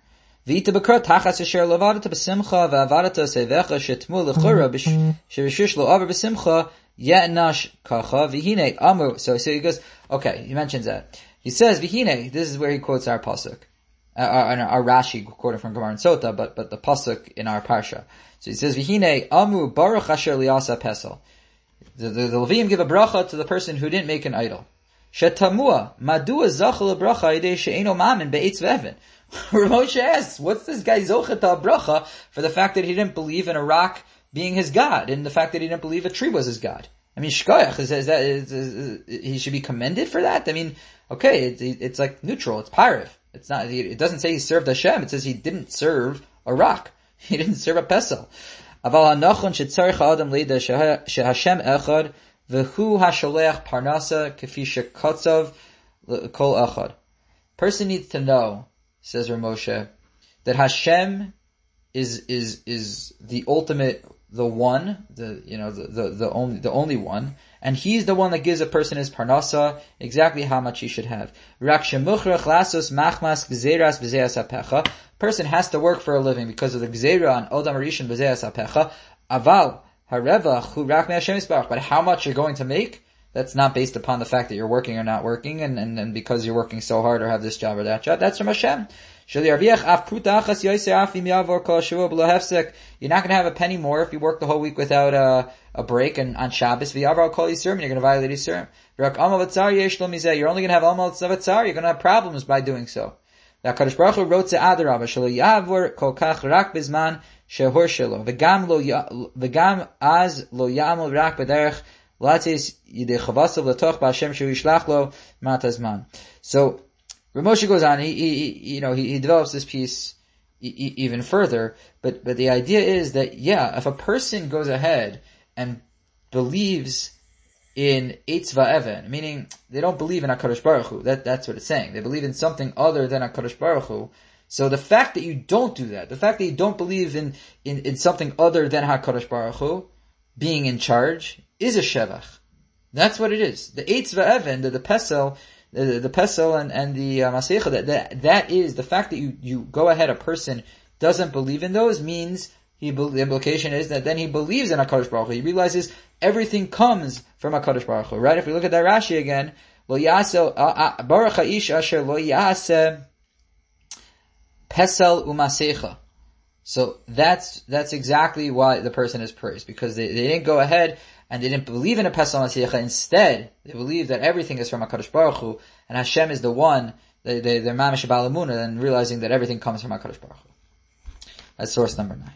V'ita b'kra tachas asher lavadata b'simcha v'avadata sevecha shetmu l'chura b'shirishush lo aver b'simcha yetnash kacha v'hine amru. So, so he goes, okay, he mentions that. He says, v'hine, this is where he quotes our pasuk. Uh, our, our Rashi quoted from Gemara and Sota, but, but the pasuk in our parsha. So he says, v'hine amru baruch asher liasa pesel. The, the, the Leviim give a bracha to the person who didn't make an idol. Shetamua, madua zachal bracha idei she'eno mamin be'etz ve'even. Moshe asks, what's this guy zocha to a bracha for the fact that he didn't believe in a rock being his God, and the fact that he didn't believe a tree was his God? I mean, shkoyach, is, is that, is, is, is, he should be commended for that? I mean, okay, it's, it's like neutral, it's pyriv. It's not, it doesn't say he served Hashem, it says he didn't serve a rock. He didn't serve a pesel. Aval hanachon shetzarich ha'adam leida sheHashem echad v'hu hashaleach parnasa kefi shekotzav kol echad. Person needs to know, says Rav Moshe, that Hashem is is is the ultimate, the one, the you know the, the the only the only one, and He's the one that gives a person his parnasa, exactly how much he should have. Rak shemuchrach lasos machmas gzeras b'zeas hapecha. Person has to work for a living because of the gzera on odam rishon b'zeas hapecha. Aval harevach hu rak me'Hashem yisbarach. But how much you're going to make, that's not based upon the fact that you're working or not working, and, and, and because you're working so hard or have this job or that job. That's from Hashem. You're not going to have a penny more if you work the whole week without a, a break, and on Shabbos, you're going to violate Yisurim. You're only going to have Amal Tzavatzar, you're going to have problems by doing so. The HaKadosh Baruch Hu wrote to Adarabah, Shelo Yavor Kol Kach Rak Bizman Shehor Shelo, V'gam Az Lo Ya'amol Rak B'derech Latzis Yidei Chavasav L'toch B'Hashem Shu Yishlach Lo Matazman. So, Rav Moshe goes on, he, he, you know, he, he develops this piece e- even further, but, but the idea is that, yeah, if a person goes ahead and believes in Eitz Va'even, meaning they don't believe in HaKadosh Baruch Hu, that, that's what it's saying. They believe in something other than HaKadosh Baruch Hu. So the fact that you don't do that, the fact that you don't believe in, in, in something other than HaKadosh Baruch Hu being in charge, is a shevach. That's what it is. The Eitz Va'even, the, the Pesel, the, the Pesel and, and the uh, Maseicha, that, that, that is, the fact that you, you go ahead, a person doesn't believe in those means he, the implication is that then he believes in HaKadosh Baruch Hu. He realizes everything comes from HaKadosh Baruch Hu, right? If we look at that Rashi again, Lo Yaseh, Baruch Ha'ish Asher Lo Yaseh Pesel U'Maseicha. So that's, that's exactly why the person is praised, because they, they didn't go ahead and they didn't believe in a Pesel Maseicha. Instead, they believe that everything is from HaKadosh Baruch Hu, and Hashem is the one, they, they, they're Mamash Ba'al Emunah, and realizing that everything comes from HaKadosh Baruch Hu. That's source number nine.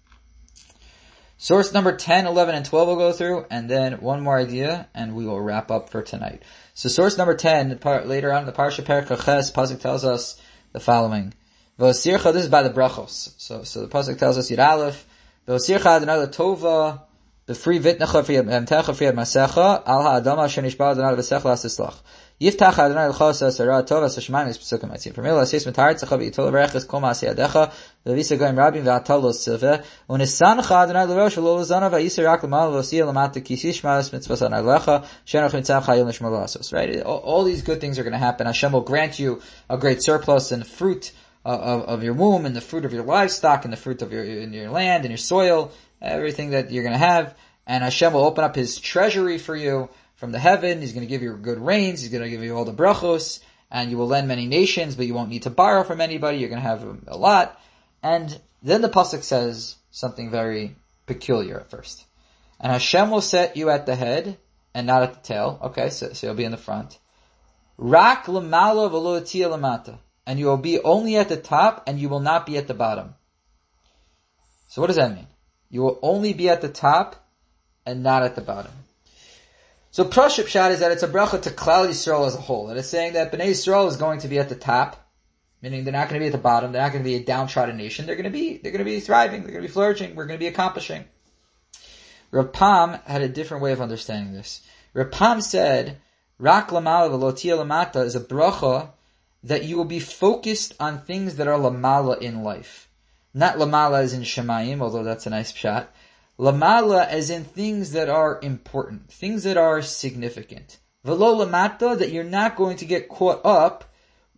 Source number ten, eleven, and twelve we'll go through, and then one more idea, and we will wrap up for tonight. So source number ten, part, later on in the Parsha Perek Ches, Pasuk tells us the following. V'osircha, this is by the brachos. So, so the Pasuk tells us, Yud Aleph, V'osircha Adonai l'tova, b'fri vitnecha v'yamtecha v'yad masecha, al ha'adama asher nishba Adonai v'sech la'asislach. Yiftach Adonai l'chos ha'asara tov ha'sashmayim is Pesukim Matzim. For me, l'asis metar tzecha v'yitol v'reches kol ma'aseh yadecha, v'visa goyim rabim v'atal lo silveh, u'nisancha Adonai l'rosh v'lo l'zana v'yisir rak l'mal v'osiyah l'mata kisishmas mitzvah Adonai lecha, shenach mitzav chayil nishmor l'asos. Right? All, all these good things are going to happen. Hashem will grant you a great surplus and fruit of, of, of your womb, and the fruit of your livestock, and the fruit of your, in your land, and your soil, everything that you're going to have. And Hashem will open up His treasury for you from the heaven. He's going to give you good rains. He's going to give you all the brachos, and you will lend many nations, but you won't need to borrow from anybody. You're going to have a lot. And then the pasuk says something very peculiar at first. And Hashem will set you at the head and not at the tail. Okay, so, so you'll be in the front. Rak l'mala v'lo tia l'mata. And you will be only at the top, and you will not be at the bottom. So what does that mean? You will only be at the top, and not at the bottom. So Praship Shad is that it's a bracha to Klal Yisrael as a whole. That it's saying that Bnei Yisrael is going to be at the top, meaning they're not going to be at the bottom. They're not going to be a downtrodden nation. They're going to be, they're going to be thriving. They're going to be flourishing. We're going to be accomplishing. Rav Pam had a different way of understanding this. Rav Pam said, Rak lamala v'lo tia lamata is a bracha that you will be focused on things that are lamala in life. Not lamala as in Shemayim, although that's a nice shot. Lamala as in things that are important, things that are significant. V'lo lamata, that you're not going to get caught up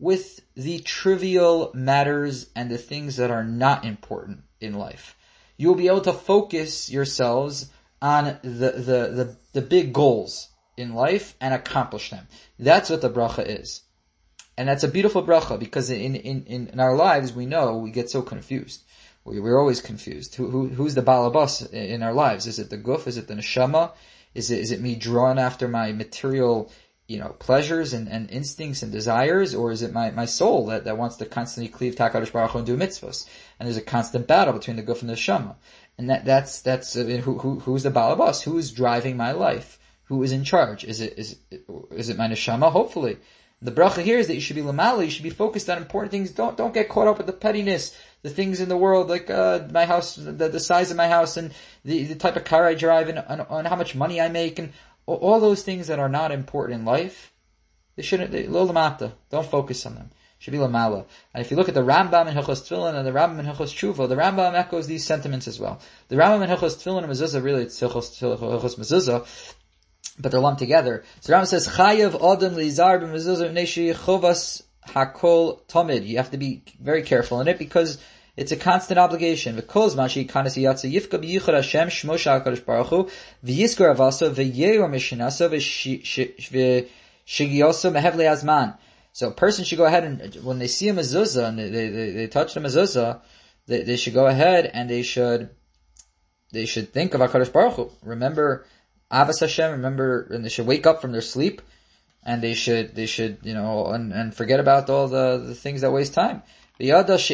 with the trivial matters and the things that are not important in life. You will be able to focus yourselves on the, the, the, the big goals in life and accomplish them. That's what the bracha is. And that's a beautiful bracha, because in, in, in our lives we know we get so confused. We, we're always confused. Who, who, who's the balabas in our lives? Is it the guf? Is it the neshama? Is it, is it me drawn after my material, you know, pleasures and, and instincts and desires? Or is it my, my soul that, that wants to constantly cleave Takadosh Baruch Hu and do mitzvahs? And there's a constant battle between the guf and the neshama. And that, that's, that's, uh, who, who, who's the balabas? Who is driving my life? Who is in charge? Is it, is it, is it my neshama? Hopefully. The bracha here is that you should be lamala, you should be focused on important things. Don't, don't get caught up with the pettiness, the things in the world, like, uh, my house, the, the size of my house and the, the type of car I drive and, and, and how much money I make and all those things that are not important in life. They shouldn't, they, lo lamata. Don't focus on them. Should be lamala. And if you look at the Rambam in Hilchos Tefillin and the Rambam in Hilchos Tshuva, the Rambam echoes these sentiments as well. The Rambam in Hilchos Tefillin and Mezuzah, really it's Hilchos, Hilchos Mezuzah, but they're lumped together. So Rambam says, Chayav Odom Lizar b'Mezuzah Neshi Chovas Hakol Tomid. You have to be very careful in it because it's a constant obligation. V'kol zman she'ikanas yatsa yifka b'yichud Hashem shmo shel HaKadosh Baruch Hu v'yizkor avaso v'yeyor mishinaso v'shigioso mehevle azman. So a person should go ahead and, when they see a mezuzah and they, they, they, they touch the mezuzah, they, they should go ahead and they should, they should think of HaKadosh Baruch Hu. Remember Avas Hashem, remember, and they should wake up from their sleep, and they should, they should, you know, and, and forget about all the, the things that waste time. So that's,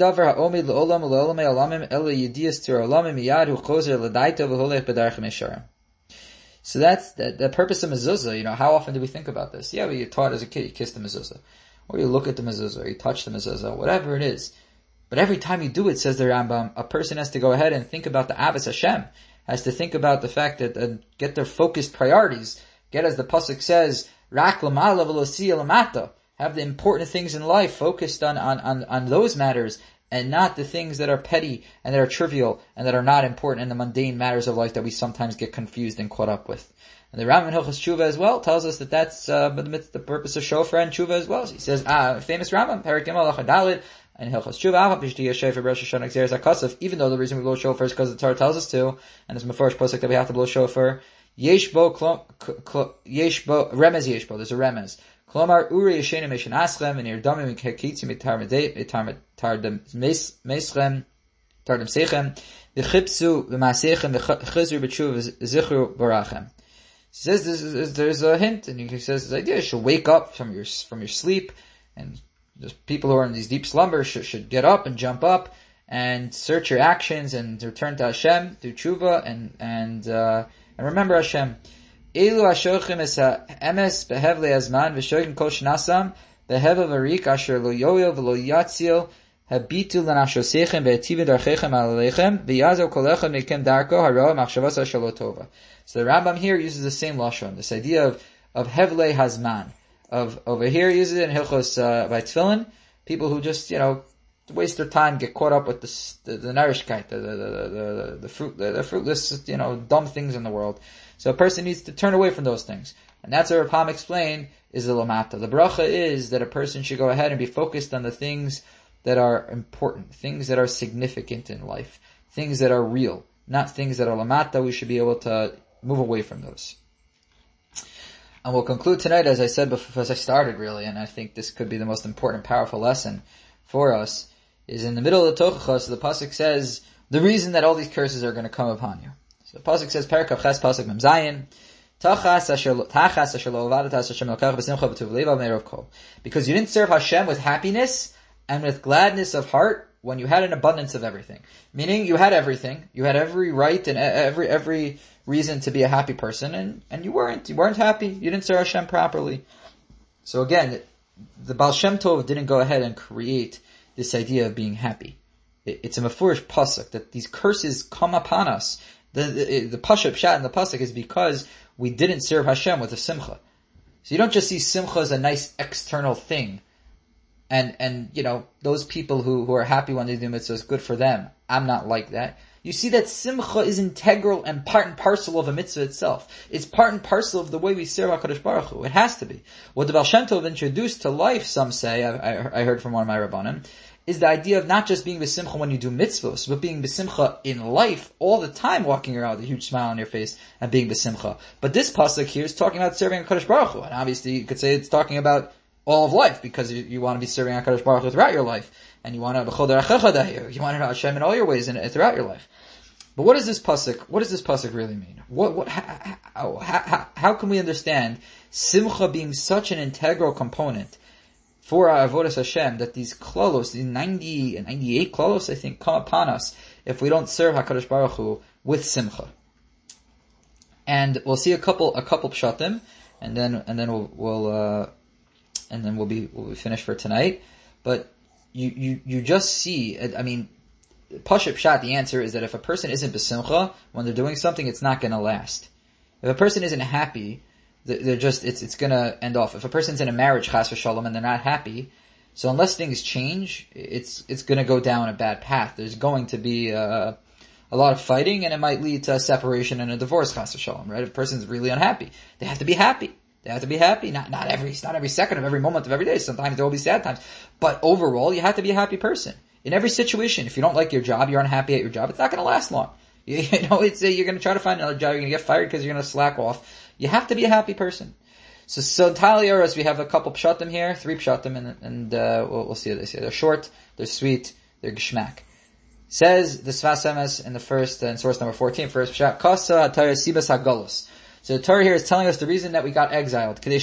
the, the purpose of mezuzah. You know, how often do we think about this? Yeah, we get taught as a kid, you kiss the mezuzah, or you look at the mezuzah, or you touch the mezuzah, whatever it is. But every time you do it, says the Rambam, a person has to go ahead and think about the Avas Hashem, has to think about the fact that, uh, get their focused priorities, get, as the pasuk says, rak l'mala v'lo siya l'mata, have the important things in life focused on, on, on, on those matters, and not the things that are petty and that are trivial and that are not important in the mundane matters of life that we sometimes get confused and caught up with. And the Rambam in Hilchos Tshuva as well tells us that that's uh, the purpose of shofar and tshuva as well. So he says, ah, famous Rambam, Perek Gimel Halacha Daled, and Hilchos Tshuva, even though the reason we blow shofar is because the Torah tells us to, and there's a first pasuk that we have to blow shofar, yesh bo, yesh bo, remez yesh bo, there's a remez. Klomar uri yeshenu meshin aschem, and irdamim kekitzim tardem meschem, tardem sechem, v'chipsu v'masechem v'chizru b'tshuva zichru barachem. He says this is, there's a hint, and he says this idea, you should wake up from your, from your sleep, and just people who are in these deep slumbers should, should get up and jump up and search your actions and return to Hashem through tshuva and and uh, and remember Hashem. Elu ashochim es ha'emes behev le'azman v'shochim kol shnasam behev v'rik asher lo yoyo v'lo yatzil habitu l'nashosechem ve'etivin darchechem alelechem v'yazo kolechem nekem darko haro machshavasa shalotova. So the Rambam here uses the same lashon, this idea of of hevle hazman. Of over here, he uses it in Hilchos uh, by Tefillin. People who just, you know, waste their time, get caught up with the the, the narishkeit, the the the the, the fruit, the, the fruitless, you know, dumb things in the world. So a person needs to turn away from those things, and that's what Rapam explained is the lamata. The bracha is that a person should go ahead and be focused on the things that are important, things that are significant in life, things that are real, not things that are lamata. We should be able to move away from those. And we'll conclude tonight, as I said before, as I started really, and I think this could be the most important, powerful lesson for us, is in the middle of the Tochachos, the pasuk says the reason that all these curses are going to come upon you. So the pasuk says, Perek Ches pasuk Mem Zayin, Tachas asher lo avadatas Hashem elokech b'simcha v'tuv leiva me'erov kol. Because you didn't serve Hashem with happiness and with gladness of heart when you had an abundance of everything. Meaning you had everything, you had every right and every every reason to be a happy person, and, and you weren't. You weren't happy. You didn't serve Hashem properly. So again, the Baal Shem Tov didn't go ahead and create this idea of being happy. It, it's a mefurish pasuk that these curses come upon us. The the, the pasuk pshat in the pasuk is because we didn't serve Hashem with a simcha. So you don't just see simcha as a nice external thing, and and you know those people who who are happy when they do mitzvahs, good for them. I'm not like that. you see that simcha is integral and part and parcel of a mitzvah itself. It's part and parcel of the way we serve HaKadosh Baruch Hu. It has to be. What the Baal Shem Tov introduced to life, some say, I, I, I heard from one of my Rabbanim, is the idea of not just being b'simcha when you do mitzvahs, but being b'simcha in life all the time, walking around with a huge smile on your face and being b'simcha. But this pasuk here is talking about serving HaKadosh Baruch Hu, and obviously you could say it's talking about all of life, because you, you want to be serving HaKadosh Baruch Hu throughout your life, and you want to b'chol derechecha dahir, you want to know Hashem in all your ways in, throughout your life. But what does this pasuk, what does this pasuk really mean? What, what, how, how, how, how can we understand simcha being such an integral component for our avodas Hashem, that these klalos, these ninety and ninety-eight klalos, I think, come upon us if we don't serve HaKadosh Baruch Hu with simcha? And we'll see a couple, a couple pshatim, and then, and then we'll, we'll, uh, and then we'll be, we'll be finished for tonight. But you, you, you just see, I mean, Pashup Pshat, the answer is that if a person isn't b'simcha when they're doing something, it's not gonna last. If a person isn't happy, they're just, it's, it's gonna end off. If a person's in a marriage, chas v'shalom, and they're not happy, so unless things change, it's, it's gonna go down a bad path. There's going to be, uh, a lot of fighting, and it might lead to a separation and a divorce, chas v'shalom, right? If a person's really unhappy, they have to be happy. They have to be happy. Not, not every, not every second of every moment of every day. Sometimes there will be sad times. But overall, you have to be a happy person. In every situation, if you don't like your job, you're unhappy at your job, it's not gonna last long. You, you know, it's, uh, you're gonna try to find another job, you're gonna get fired because you're gonna slack off. You have to be a happy person. So, so Tali Oros, we have a couple pshatim here, three pshatim, and, and, uh, we'll, we'll see what they say. They're short, they're sweet, they're geshmak. Says the Sfas Emes in the first, uh, in source number fourteen, first pshat, Kasa Hatayah Sibas HaGolos. So the Torah here is telling us the reason that we got exiled. The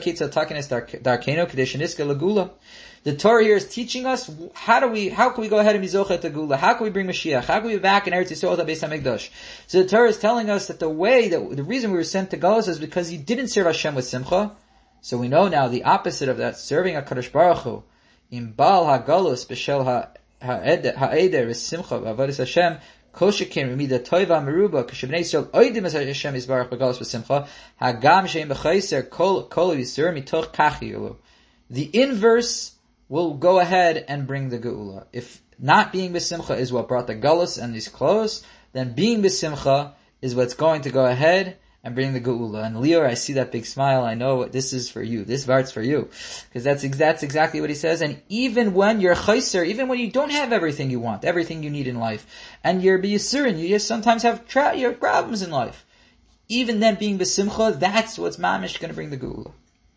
Torah here is teaching us how do we, how can we go ahead and be zochet to Gula? How can we bring Mashiach? How can we be back in Eretz Yisrael to Beis HaMikdash? So the Torah is telling us that the way, that the reason we were sent to Galus is because you didn't serve Hashem with Simcha. So we know now the opposite of that, serving HaKadosh Baruch Hu, in Baal HaGalus b'shel ha'eder v'simcha v'avodas Hashem, koshekin remida toiva meruba k'shebnei Yisrael oidim as Hashem yisbarach b'galus v'simcha hagam sheim b'chayser kol kol yisur mitoch kach yulu. The inverse will go ahead and bring the geula. If not being b'simcha is what brought the galus and these clothes, then being b'simcha is what's going to go ahead and bring the geula. And Lior, I see that big smile. I know this is for you. This part's for you, because that's that's exactly what he says. And even when you're chayser, even when you don't have everything you want, everything you need in life, and you're b'yisurin, you just sometimes have tra- your problems in life. Even then, being b'simcha, that's what's mamish going to bring the geula.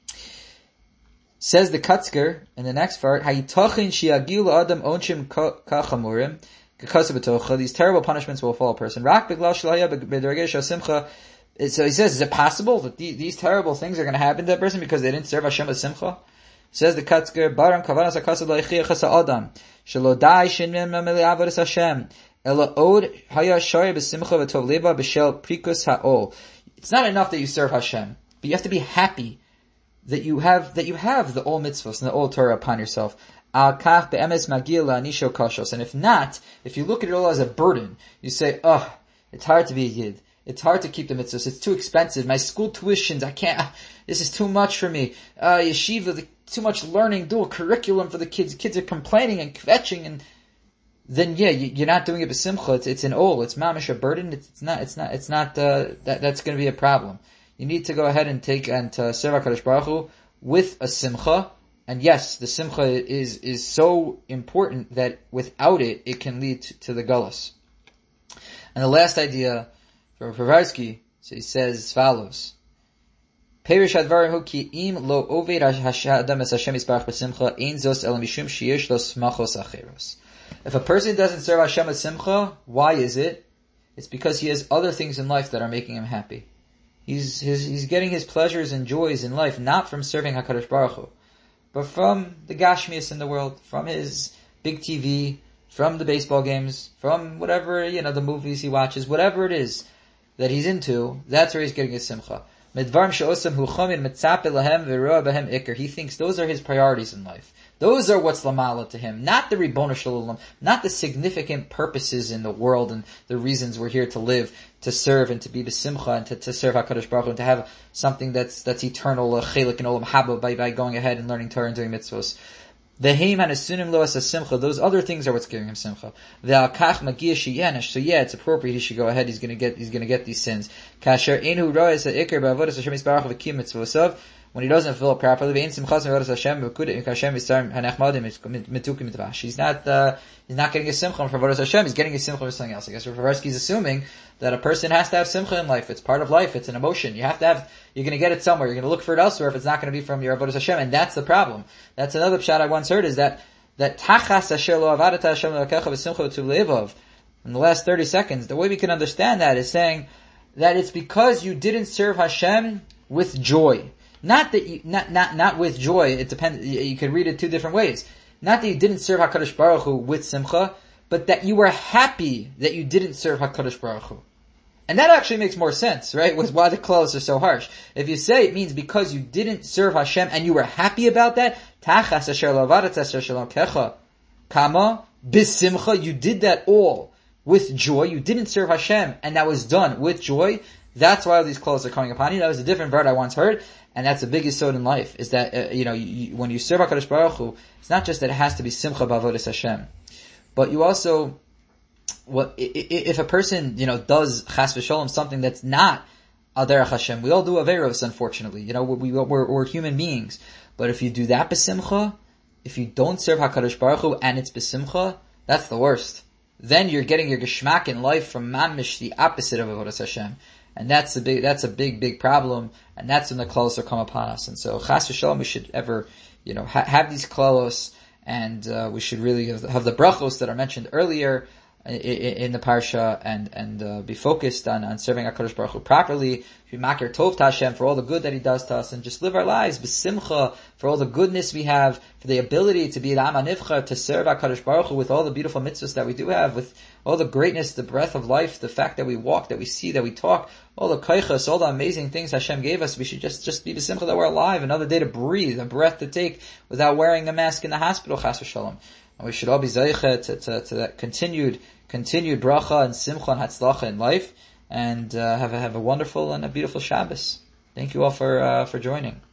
Says the Katzker in the next part, Hayitachin shiagil adam onchim kachamurim k'kasabetocha. These terrible punishments will fall a person. Rak b'glal shlaya b'dergesh simcha. So he says, is it possible that these, these terrible things are going to happen to that person because they didn't serve Hashem with simcha? Says the Katzker, Baram kavanas hakasad la'yichiyach ha'adam shelo dai shinim nameli avodas Hashem ela od haya shoya b'simcha v'tov leba b'shel prikus ha'ol. It's not enough that you serve Hashem, but you have to be happy that you have that you have the all mitzvahs and the all Torah upon yourself. Al kach be'emes magil la'anisho kashos. And if not, if you look at it all as a burden, you say, oh, it's hard to be a yid. It's hard to keep the mitzvahs. It's too expensive. My school tuitions, I can't, this is too much for me. Uh, yeshiva, the, too much learning, dual curriculum for the kids. Kids are complaining and kvetching, and then yeah, you, you're not doing it b'simcha. It's, it's an ol. It's mamish a burden. It's, it's not, it's not, it's not, uh, that, that's gonna be a problem. You need to go ahead and take and uh, serve HaKadosh Baruch Hu with a simcha. And yes, the simcha is, is so important that without it, it can lead to, to the galus. And the last idea, from Pravarsky, so he says as follows: Perish advarim hu ki im lo oved hashadam es Hashem yisbarach b'simcha ein zos el mishum sheyesh lo smachos acheros. If a person doesn't serve Hashem with simcha, why is it? It's because he has other things in life that are making him happy. He's his, he's getting his pleasures and joys in life not from serving HaKadosh Baruch Hu, but from the gashmias in the world, from his big T V, from the baseball games, from whatever, you know, the movies he watches, whatever it is that he's into, that's where he's getting his simcha. He thinks those are his priorities in life. Those are what's lamala to him, not the Ribono Shel Olam, not the significant purposes in the world and the reasons we're here to live, to serve and to be b'simcha and to, to serve HaKadosh Baruch Hu and to have something that's that's eternal, a chelik and olam haba by by going ahead and learning Torah and doing mitzvos. Veheim hanasunim lo as simcha. Those other things are what's giving him simcha. Ve'alkach magia sheyenesh. So yeah, it's appropriate. He should go ahead. He's going to get. He's going to get these sins. Kasher enu roes ha'ikar ba'avodas Hashem yisbarach v'kim mitzvosav. When he doesn't fulfill it properly, ve'in simchas me'avodas Hashem v'kudet Hashem yisar hanechmadim mitukim mitvash. He's not. Uh, he's not getting a simcha from avodas Hashem. He's getting a simcha from something else. I guess Ravarsky's assuming that a person has to have simcha in life. It's part of life. It's an emotion. You have to have. You're going to get it somewhere. You're going to look for it elsewhere if it's not going to be from your avodas Hashem, and that's the problem. That's another pshat I once heard is that that tachas asher lo avadata Hashem lekecha v'simcha tu levav. In the last thirty seconds, the way we can understand that is saying that it's because you didn't serve Hashem with joy. Not that you, not, not, not with joy. It depends, you, you can read it two different ways. Not that you didn't serve HaKadosh Baruch Hu with simcha, but that you were happy that you didn't serve HaKadosh Baruch Hu. And that actually makes more sense, right? With why the clothes are so harsh. If you say it means because you didn't serve Hashem and you were happy about that, tachas asher lo avadat asher shalom kecha, kama bisimcha, you did that all with joy. You didn't serve Hashem and that was done with joy. That's why all these clothes are coming upon you. That was a different word I once heard. And that's the biggest yesod in life, is that, uh, you know, you, when you serve HaKadosh Baruch Hu, it's not just that it has to be simcha b'avodas Hashem, but you also, what, if a person, you know, does chas v'sholom something that's not al derech Hashem, we all do averos, unfortunately, you know, we, we, we're, we're human beings, but if you do that b'simcha, if you don't serve HaKadosh Baruch Hu and it's b'simcha, that's the worst. Then you're getting your geschmack in life from mamish, the opposite of avodas Hashem. And that's a big, that's a big, big problem. And that's when the klalos are come upon us. And so, chas v'shalom, we should ever, you know, ha- have these klalos, and uh, we should really have, have the brachos that are mentioned earlier in, in the parsha, and and uh, be focused on, on serving HaKadosh Baruch Hu properly. Be makir tov to Hashem for all the good that He does to us, and just live our lives b'simcha for all the goodness we have, for the ability to be an am hanivcha, to serve HaKadosh Baruch Hu with all the beautiful mitzvahs that we do have, with all the greatness, the breath of life, the fact that we walk, that we see, that we talk, all the kaichas, all the amazing things Hashem gave us. We should just, just be b'simcha that we're alive, another day to breathe, a breath to take without wearing a mask in the hospital, chas v'shalom. And we should all be zaycha to, to, to that continued, continued bracha and simcha and hatzlacha in life, and uh, have a, have a wonderful and a beautiful Shabbos. Thank you all for, uh, for joining.